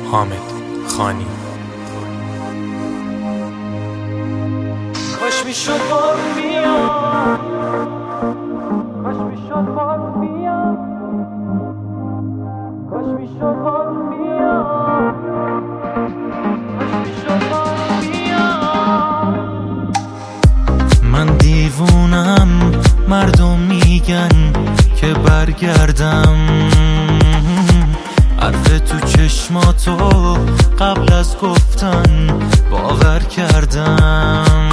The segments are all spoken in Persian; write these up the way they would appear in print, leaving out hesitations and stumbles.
حامد خانی. کاش میشد بارون بیاد، کاش میشد بارون بیاد، کاش میشد بارون بیاد، کاش میشد بارون بیاد. من دیوونم، مردم میگن که برگردم، حرف تو چشماتو قبل از گفتن باور کردم.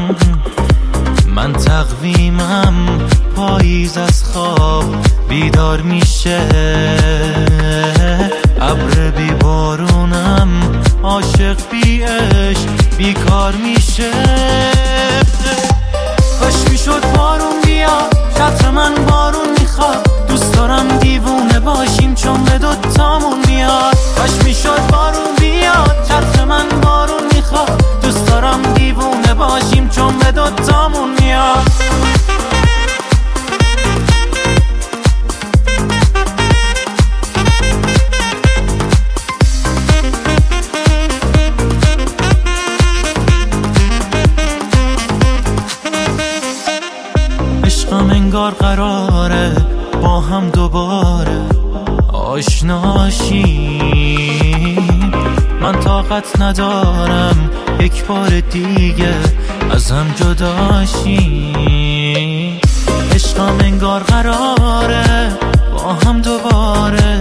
من تقویمم پاییز از خواب بیدار میشه، ابر بی بارونم عاشق بی عشق بیکار میشه. کاش میشد بارون بیاد، شطر من بارون میخواد، دوست دارم دیوونه باشیم چون به دوتامون میاد. کاش میشد بارون بیاد، شطر من بارون میخواد، دوست دارم دیوونه باشیم چون به دوتامون میاد. عشقم انگار قراره با هم دوباره آشناشیم، من طاقت ندارم یک بار دیگه از هم جداشیم. عشقم انگار قراره با هم دوباره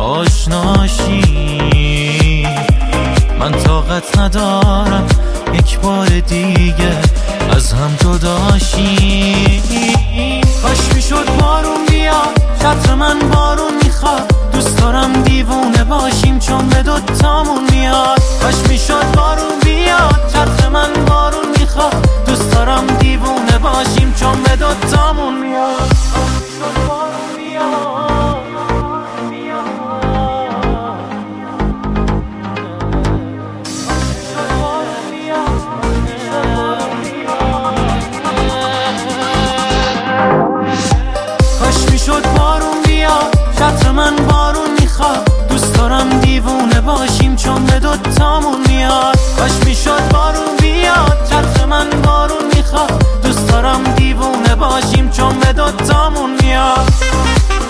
آشناشیم، من طاقت ندارم یک بار دیگه از هم جداشیم. کاش میشد بارون بیاد، شطر من بارون میخواد، دوست دارم دیوونه باشیم چون به دوتامون میاد. کاش میشد بارون بیاد، شطر من بارون میخواد، دوست دارم دیوونه باشیم چون به دوتامون میاد. شطر من بارون میخواد، دوست دارم دیوونه باشیم چون به دوتامون میاد. کاش میشد بارون بیاد، شطر من بارون میخواد، دوست دارم دیوونه باشیم چون به دوتامون میاد.